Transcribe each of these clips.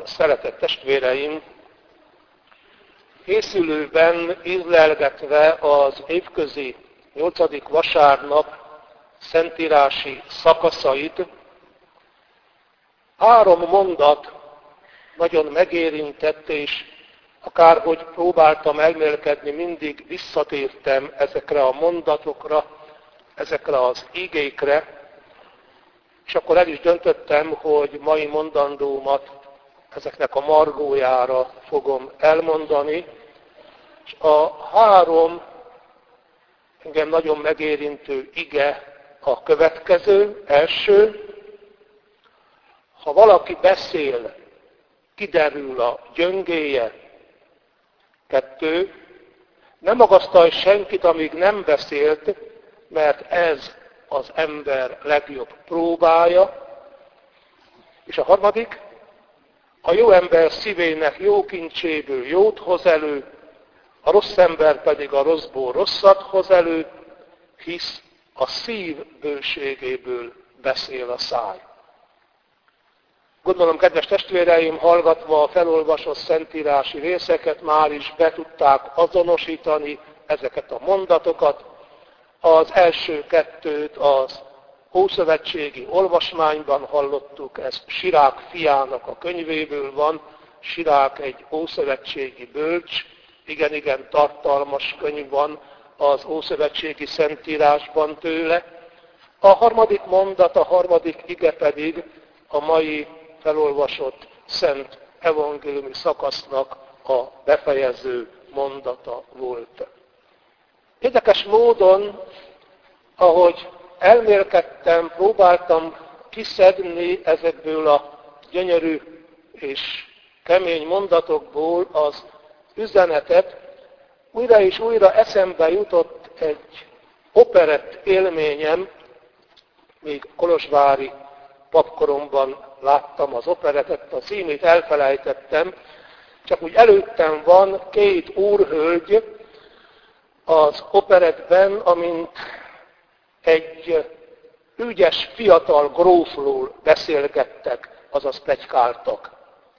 szeretett testvéreim, készülőben ízlelgetve az évközi 8. vasárnap szentírási szakaszait, 3 mondat nagyon megérintett, és akárhogy próbáltam elmélkedni, mindig visszatértem ezekre a mondatokra, ezekre az igékre, és akkor el is döntöttem, hogy mai mondandómat ezeknek a margójára fogom elmondani. És a 3 engem nagyon megérintő ige a következő, első: ha valaki beszél, kiderül a gyöngéje. 2, ne magasztalj senkit, amíg nem beszélt, mert ez az ember legjobb próbája. És a 3, a jó ember szívének jó kincséből jót hoz elő, a rossz ember pedig a rosszból rosszat hoz elő, hisz a szív bőségéből beszél a száj. Gondolom, kedves testvéreim, hallgatva a felolvasott szentírási részeket, már is be tudták azonosítani ezeket a mondatokat. Az első 2 az ószövetségi olvasmányban hallottuk, ez Sirák fiának a könyvéből van. Sirák egy ószövetségi bölcs, igen tartalmas könyv van az ószövetségi szentírásban tőle. A 3. mondat, a 3. ige pedig a mai felolvasott szent evangéliumi szakasznak a befejező mondata volt. Érdekes módon, ahogy elmélkedtem, próbáltam kiszedni ezekből a gyönyörű és kemény mondatokból az üzenetet, újra és újra eszembe jutott egy operett élményem, még kolozsvári papkoromban láttam az operettet, a címét elfelejtettem, csak úgy előttem van 2 úrhölgy az operettben, amint egy ügyes fiatal grófról beszélgettek, azaz pletykáltak.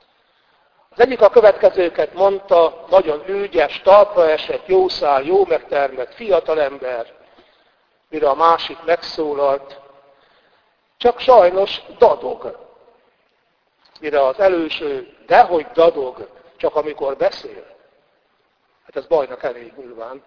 Az egyik a következőket mondta: nagyon ügyes, talpra esett, jó szál, jó megtermett fiatalember, mire a másik megszólalt: csak sajnos dadog. Mire az előső: dehogy dadog, csak amikor beszél. Hát ez bajnak elég nyilván.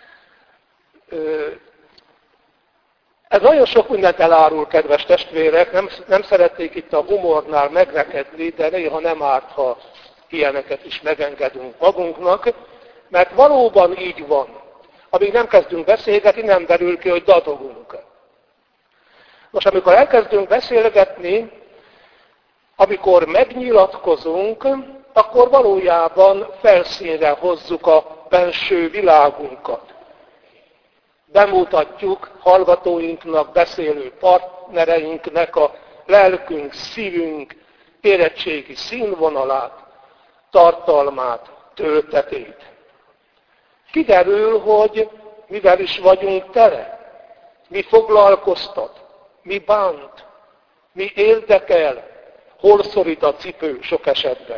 Ez nagyon sok mindent elárul, kedves testvérek, nem szeretnék itt a humornál megrekedni, de néha nem árt, ha ilyeneket is megengedünk magunknak, mert valóban így van. Amíg nem kezdünk beszélgetni, nem derül ki, hogy dadogunk. Most amikor elkezdünk beszélgetni, amikor megnyilatkozunk, akkor valójában felszínre hozzuk a benső világunkat. Bemutatjuk hallgatóinknak, beszélő partnereinknek a lelkünk, szívünk érettségi színvonalát, tartalmát, töltetét. Kiderül, hogy mivel is vagyunk tele, mi foglalkoztat, mi bánt, mi érdekel, hol szorít a cipő sok esetben.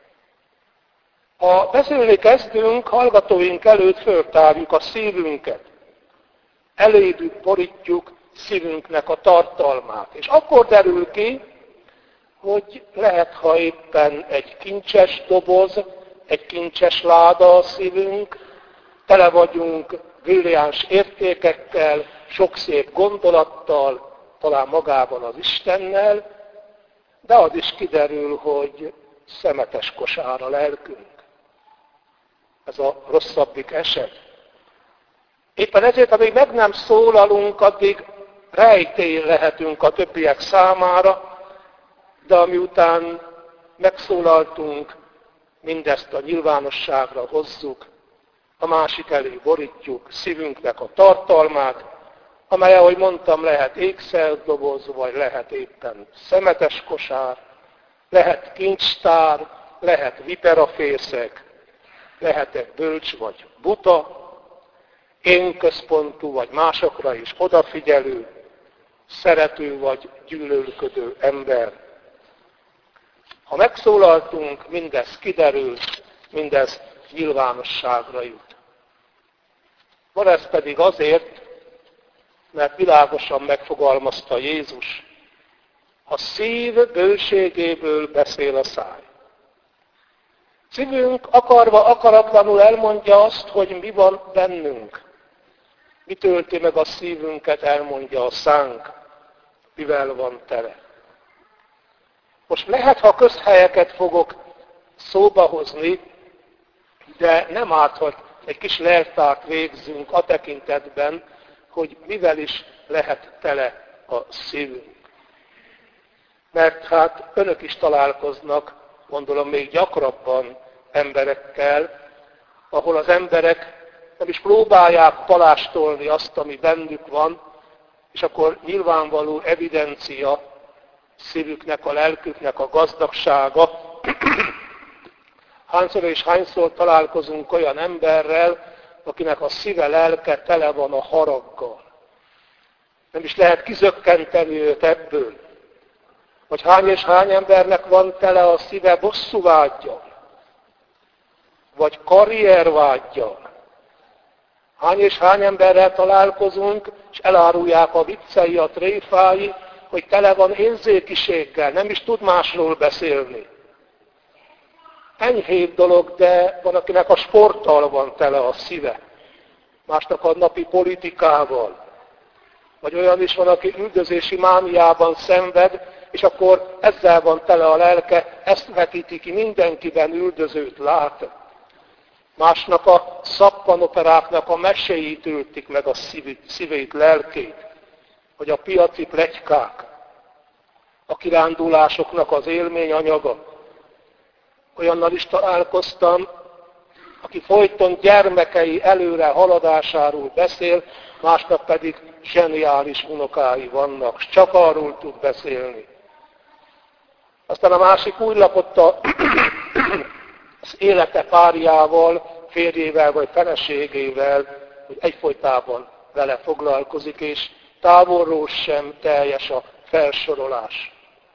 Ha beszélni kezdünk, hallgatóink előtt föltárjuk a szívünket, elédük borítjuk szívünknek a tartalmát. És akkor derül ki, hogy lehet, ha éppen egy kincses doboz, egy kincses láda a szívünk, tele vagyunk brilliáns értékekkel, sok szép gondolattal, talán magában az Istennel, de az is kiderül, hogy szemetes kosár a lelkünk. Ez a rosszabbik eset. Éppen ezért, amíg meg nem szólalunk, addig rejtély lehetünk a többiek számára, de amiután megszólaltunk, mindezt a nyilvánosságra hozzuk, a másik elé borítjuk szívünknek a tartalmát, amely, ahogy mondtam, lehet ékszerdoboz, vagy lehet éppen szemetes kosár, lehet kincstár, lehet viperafészek, lehetek bölcs vagy buta, én központú vagy másokra is odafigyelő, szerető vagy gyűlölködő ember. Ha megszólaltunk, mindez kiderül, mindez nyilvánosságra jut. Van ez pedig azért, mert világosan megfogalmazta Jézus, a szív bőségéből beszél a száj. Szívünk akarva, akaratlanul elmondja azt, hogy mi van bennünk. Mi tölti meg a szívünket, elmondja a szánk, mivel van tele. Most lehet, ha közhelyeket fogok szóba hozni, de nem árt, hogy egy kis leltárt végzünk a tekintetben, hogy mivel is lehet tele a szívünk. Mert hát önök is találkoznak, gondolom még gyakrabban emberekkel, ahol az emberek nem is próbálják palástolni azt, ami bennük van, és akkor nyilvánvaló evidencia szívüknek, a lelküknek a gazdagsága. Hányszor és hányszor találkozunk olyan emberrel, akinek a szíve, lelke tele van a haraggal. Nem is lehet kizökkenteni őt ebből. Vagy hány és hány embernek van tele a szíve bosszúvággyal, vagy karriervággyal. Hány és hány emberrel találkozunk, és elárulják a viccei, a tréfái, hogy tele van érzékiséggel, nem is tud másról beszélni. Enyhébb dolog, de van, akinek a sporttal van tele a szíve, másnak a napi politikával. Vagy olyan is van, aki üldözési mániában szenved, és akkor ezzel van tele a lelke, ezt vetíti ki, mindenkiben üldözőt lát. Másnak a szappanoperáknak a meséit ültik meg a szívét, lelkét, vagy a piaci pletykák, a kirándulásoknak az élményanyaga. Olyannal is találkoztam, aki folyton gyermekei előre haladásáról beszél, másnak pedig zseniális unokái vannak, s csak arról tud beszélni. Aztán a másik úgy lapott az élete párjával, férjével vagy feleségével, hogy egyfolytában vele foglalkozik, és távolról sem teljes a felsorolás.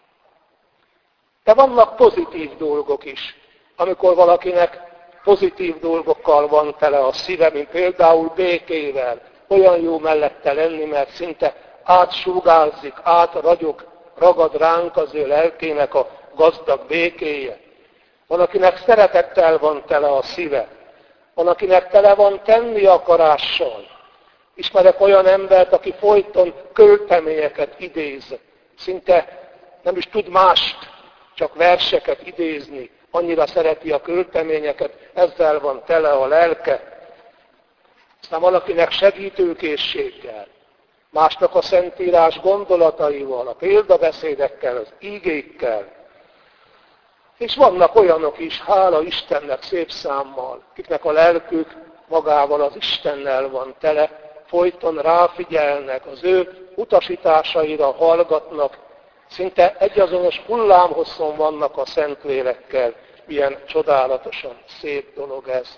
De vannak pozitív dolgok is, amikor valakinek pozitív dolgokkal van tele a szíve, mint például békével. Olyan jó mellette lenni, mert szinte átsugárzik, átragyog, ragad ránk az ő lelkének a gazdag békéje. Van, akinek szeretettel van tele a szíve. Van, akinek tele van tenni akarással. Ismerek olyan embert, aki folyton költeményeket idéz. Szinte nem is tud mást, csak verseket idézni. Annyira szereti a költeményeket, ezzel van tele a lelke. Aztán valakinek segítőkészséggel, másnak a Szentírás gondolataival, a példabeszédekkel, az ígékkel. És vannak olyanok is, hála Istennek szép számmal, akiknek a lelkük magával az Istennel van tele, folyton ráfigyelnek, az ő utasításaira hallgatnak, szinte egyazonos hullámhosszon vannak a Szentlélekkel. Milyen csodálatosan szép dolog ez.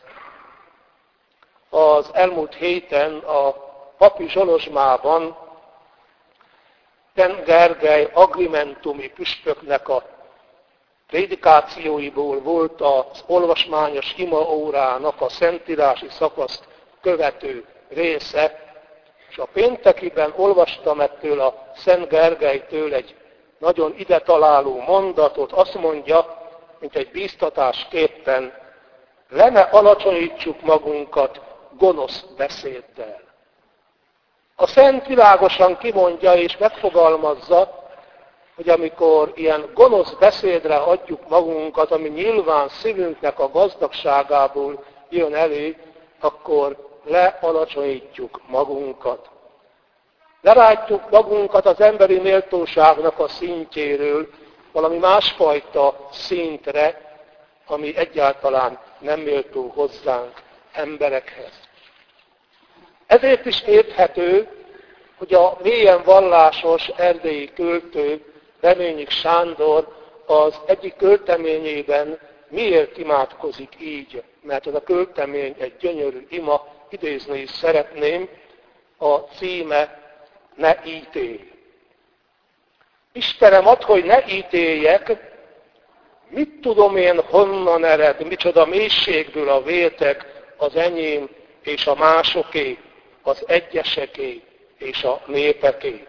Az elmúlt héten a Papi Zsolozsmában Szent Gergely agrimentumi püspöknek a prédikációiból volt az olvasmányos imaórának a szentírási szakaszt követő része, és a péntekiben olvastam ettől a Szent Gergelytől egy nagyon ide találó mondatot, azt mondja, mint egy bíztatásképpen, le ne alacsonyítsuk magunkat gonosz beszéddel. A Szent világosan kimondja és megfogalmazza, hogy amikor ilyen gonosz beszédre adjuk magunkat, ami nyilván szívünknek a gazdagságából jön elő, akkor lealacsonyítjuk magunkat. Lerájtjuk magunkat az emberi méltóságnak a szintjéről valami másfajta szintre, ami egyáltalán nem méltó hozzánk, emberekhez. Ezért is érthető, hogy a mélyen vallásos erdélyi költő, Reményik Sándor az egyik költeményében miért imádkozik így, mert ez a költemény egy gyönyörű ima, idézni is szeretném, a címe Ne ítélj. Istenem, add, hogy ne ítéljek, Mit tudom én, honnan ered, micsoda mélységből a véltek az enyém és a másoké, az egyeseké és a népeké.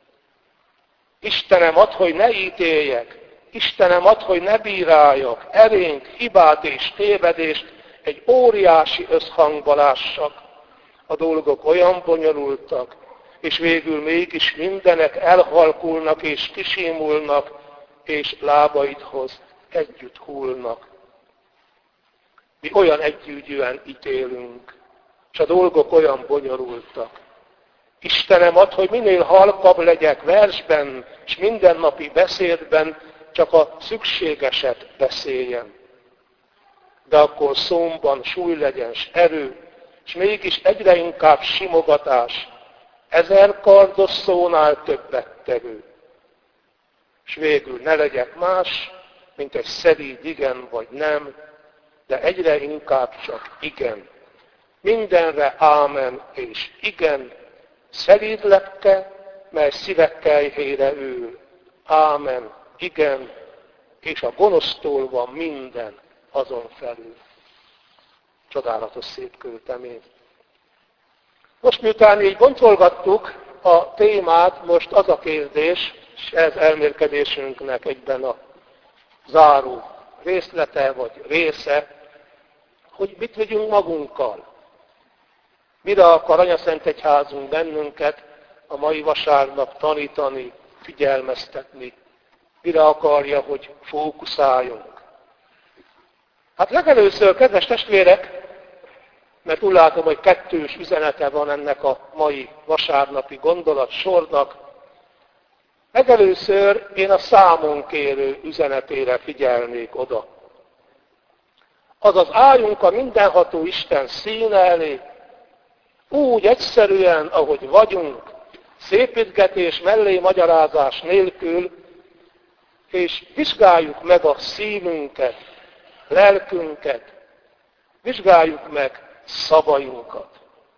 Istenem, add, hogy ne ítéljek, Istenem, add, hogy ne bíráljak, erényt, hibát és tévedést egy óriási összhangba lássak. A dolgok olyan bonyolultak, és végül mégis mindenek elhalkulnak és kisimulnak, és lábaidhoz együtt hullnak. Mi olyan együgyűen ítélünk, és a dolgok olyan bonyolultak. Istenem, add, hogy minél halkabb legyek versben, és mindennapi beszédben csak a szükségeset beszéljem. De akkor szómban súly legyen, s erő, és mégis egyre inkább simogatás, 1000 kardos szónál többet tevő. És végül ne legyek más, mint egy szelíd igen vagy nem, de egyre inkább csak igen. Mindenre ámen és igen, szelíd lepke, mely szívekkel helyre ül. Ámen, igen, és a gonosztól van minden azon felül. Csodálatos szép költemény. Most miután így boncolgattuk a témát, most az a kérdés, és ez elmélkedésünknek egyben a záró részlete vagy része, hogy mit vigyünk magunkkal. Mire akar Anyaszentegyházunk bennünket a mai vasárnap tanítani, figyelmeztetni? Mire akarja, hogy fókuszáljunk? Hát legelőször, kedves testvérek, mert úgy látom, hogy kettős üzenete van ennek a mai vasárnapi gondolatsornak, legelőször én a számonkérő üzenetére figyelnék oda. Azaz álljunk a mindenható Isten színe elé, úgy egyszerűen, ahogy vagyunk, szépítgetés mellé magyarázás nélkül, és vizsgáljuk meg a szívünket, lelkünket, vizsgáljuk meg szavainkat.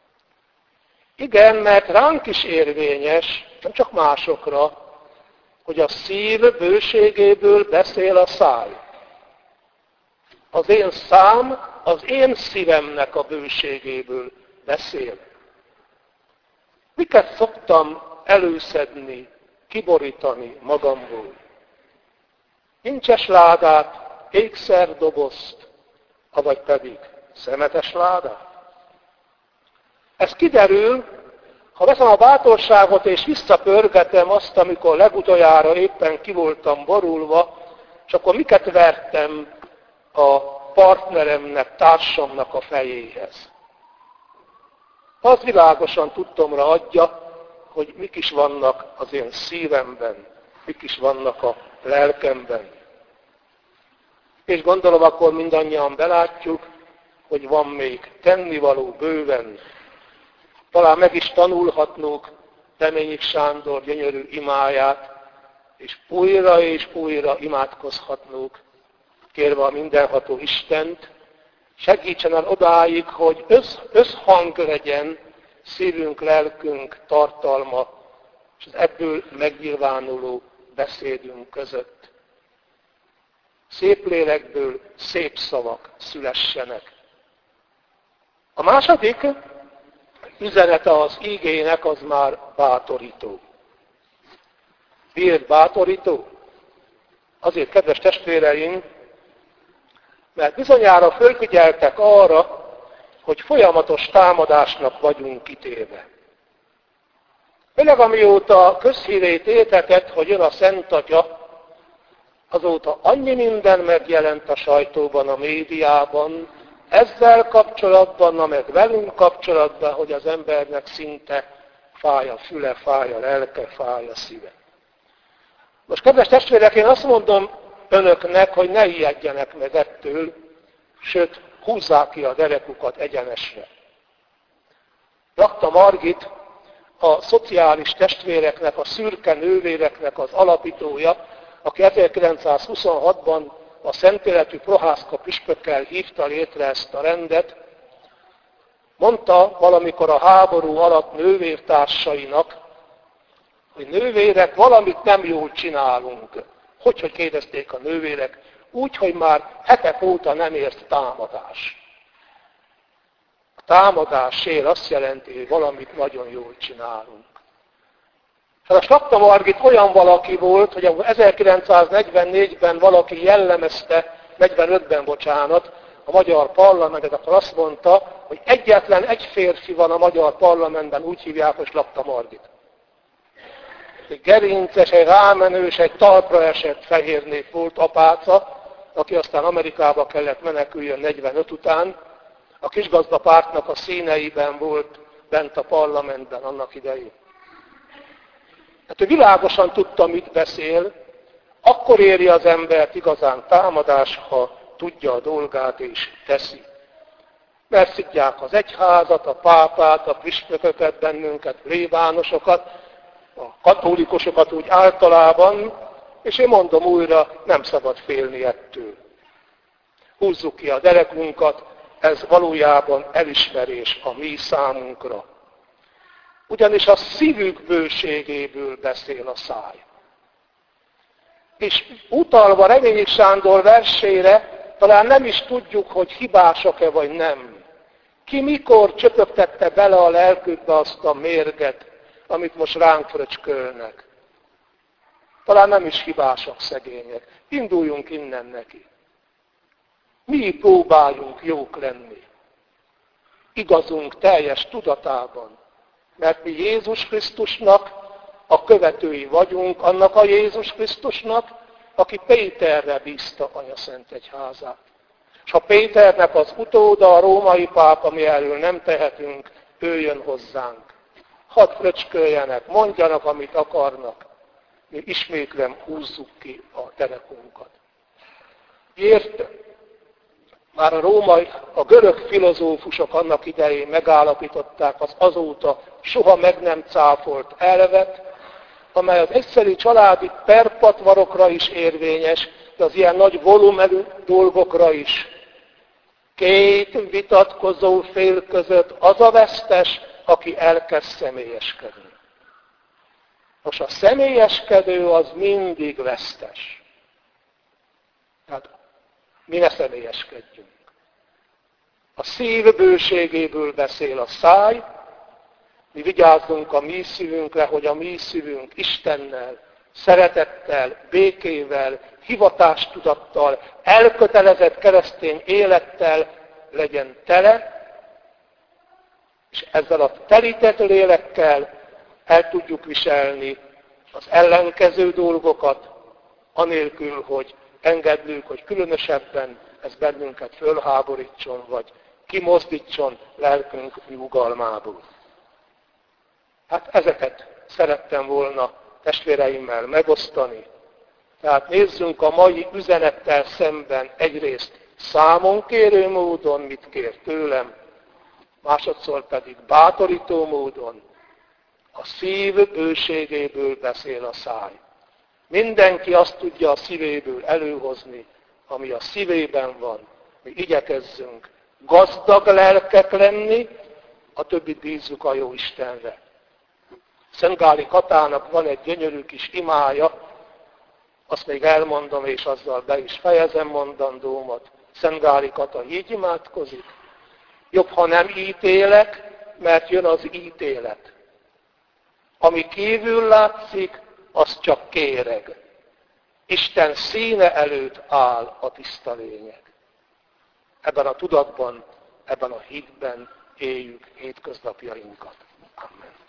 Igen, mert ránk is érvényes, nem csak másokra, hogy a szív bőségéből beszél a száj. Az én szám az én szívemnek a bőségéből beszél. Miket szoktam előszedni, kiborítani magamból? Nincses ládát, ékszerdobozt, avagy pedig szemetes ládát? Ez kiderül, ha veszem a bátorságot és visszapörgetem azt, amikor legutoljára éppen ki voltam borulva, és akkor miket vertem a partneremnek, társamnak a fejéhez. Az világosan tudtomra adja, hogy mik is vannak az én szívemben, mik is vannak a lelkemben. És gondolom, akkor mindannyian belátjuk, hogy van még tennivaló bőven. Talán meg is tanulhatnunk Reményik Sándor gyönyörű imáját, és újra imádkozhatnunk, kérve a mindenható Istent, segítsen el odáig, hogy összhang legyen szívünk, lelkünk, tartalma, és az ebből megnyilvánuló beszédünk között. Szép lélekből szép szavak szülessenek. A második üzenete az ígének az már bátorító. Miért bátorító? Azért, kedves testvéreim, mert bizonyára fölfigyeltek arra, hogy folyamatos támadásnak vagyunk kitéve. Főleg amióta közhírét éltetett, hogy jön a Szent Atya, azóta annyi minden megjelent a sajtóban, a médiában, ezzel kapcsolatban, meg velünk kapcsolatban, hogy az embernek szinte fáj a füle, fáj a lelke, fáj a szíve. Most, kedves testvérek, én azt mondom önöknek, hogy ne ijedjenek meg ettől, sőt, húzzák ki a derekukat egyenesre. Rakta Margit, a szociális testvéreknek, a szürke nővéreknek az alapítója, aki 1926-ban a Szentéletű Prohászka püspökkel hívta létre ezt a rendet, mondta valamikor a háború alatt nővértársainak, hogy nővérek, valamit nem jól csinálunk. Hogy kérdezték a nővérek, úgy, hogy már hetek óta nem ért támadás. A támadás él azt jelenti, hogy valamit nagyon jól csinálunk. A Slapta Margit olyan valaki volt, hogy 1944-ben valaki jellemezte, 45-ben bocsánat, a magyar parlamentet, akkor azt mondta, hogy egyetlen egy férfi van a magyar parlamentben, úgy hívják, hogy Slapta Margit. Egy gerinces, egy rámenős, egy talpra esett fehér nép volt, apáca, aki aztán Amerikába kellett meneküljön 45 után. A kisgazdapártnak a színeiben volt bent a parlamentben annak idején. Hát ő világosan tudta, mit beszél, akkor éri az embert igazán támadás, ha tudja a dolgát és teszi. Mert szidják az egyházat, a pápát, a püspököket, bennünket, plébánosokat, a katolikusokat úgy általában, és én mondom újra, nem szabad félni ettől. Húzzuk ki a derekunkat, ez valójában elismerés a mi számunkra. Ugyanis a szívük bőségéből beszél a száj. És utalva Reményik Sándor versére, talán nem is tudjuk, hogy hibásak-e vagy nem. Ki mikor csöpögtette bele a lelkükbe azt a mérget, amit most ránk fröcskölnek. Talán nem is hibásak szegények. Induljunk innen neki. Mi próbáljunk jók lenni. Igazunk teljes tudatában. Mert mi Jézus Krisztusnak a követői vagyunk, annak a Jézus Krisztusnak, aki Péterre bízta Anya Szent Egyházát. És ha Péternek az utóda, a római pápa, mi erről nem tehetünk, ő jön hozzánk. Hadd fröcsköljenek, mondjanak, amit akarnak. Mi ismétlem húzzuk ki a derekunkat. Miért? Már a görög filozófusok annak idején megállapították az azóta soha meg nem cáfolt elvet, amely az egyszerű családi perpatvarokra is érvényes, de az ilyen nagy volumenű dolgokra is. Két vitatkozó fél között az a vesztes, aki elkezd személyeskedni. Most a személyeskedő az mindig vesztes. Tehát mi ne személyeskedjünk. A szív bőségéből beszél a száj, mi vigyázzunk a mi szívünkre, hogy a mi szívünk Istennel, szeretettel, békével, hivatástudattal, elkötelezett keresztény élettel legyen tele, és ezzel a telített lélekkel el tudjuk viselni az ellenkező dolgokat, anélkül, hogy engedjük, hogy különösebben ez bennünket fölháborítson, vagy kimozdítson lelkünk nyugalmából. Hát ezeket szerettem volna testvéreimmel megosztani. Tehát nézzünk a mai üzenettel szemben egyrészt számonkérő módon, mit kér tőlem, másodszor pedig bátorító módon, a szív bőségéből beszél a száj. Mindenki azt tudja a szívéből előhozni, ami a szívében van. Mi igyekezzünk gazdag lelkek lenni, a többit bízzuk a jó Istenre. Szent Gáli Katának van egy gyönyörű kis imája, azt még elmondom, és azzal be is fejezem mondandómat. Szent Gáli Kata így imádkozik. Jobb, ha nem ítélek, mert jön az ítélet. Ami kívül látszik, az csak kéreg. Isten színe előtt áll a tiszta lényeg. Ebben a tudatban, ebben a hitben éljük hétköznapjainkat. Amen.